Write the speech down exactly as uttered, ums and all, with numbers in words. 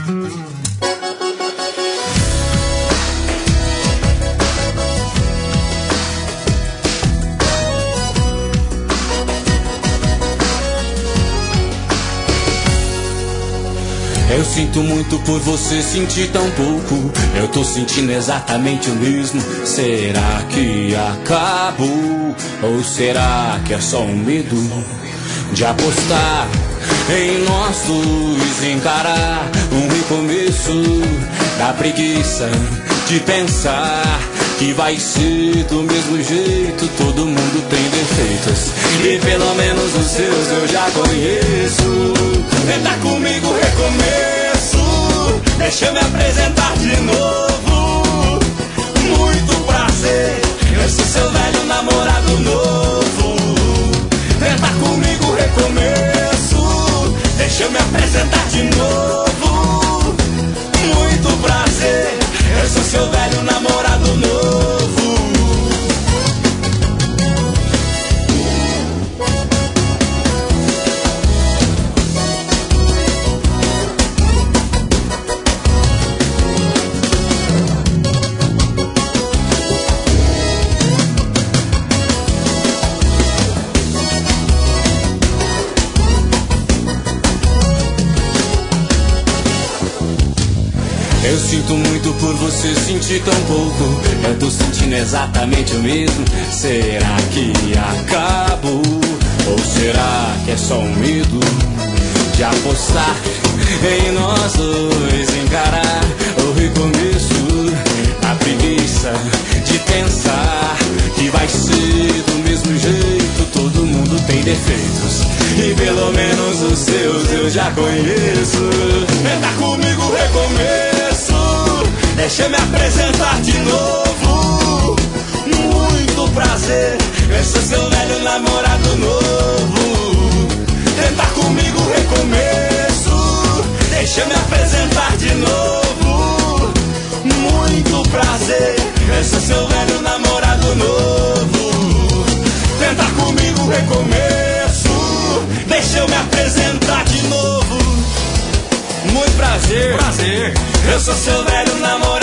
Eu sinto muito por você sentir tão pouco. Eu tô sentindo exatamente o mesmo. Será que acabou? Ou será que é só um medo de apostar em nós dois, encarar um recomeço da preguiça de pensar que vai ser do mesmo jeito? Todo mundo tem defeitos e pelo menos os seus eu já conheço. Tenta comigo, recomeço, deixa eu me apresentar de novo. Muito prazer, eu sou seu velho namorado novo. Tenta comigo, recomeço, deixa eu me apresentar de novo. Muito prazer, eu sou seu velho namorado novo. Eu sinto muito por você sentir tão pouco. Eu tô sentindo exatamente o mesmo. Será que acabou? Ou será que é só um medo de apostar em nós dois, encarar o recomeço, a preguiça de pensar que vai ser do mesmo jeito? Todo mundo tem defeitos e pelo menos os seus eu já conheço. Tenta comigo, recomeço, deixa eu me apresentar de novo. Muito prazer, eu sou seu velho namorado novo. Tenta comigo, recomeço, deixa eu me apresentar de novo. Muito prazer, eu sou seu velho namorado novo. Tenta comigo, recomeço, deixa eu me apresentar de novo. Muito prazer, prazer, eu sou seu velho namorado.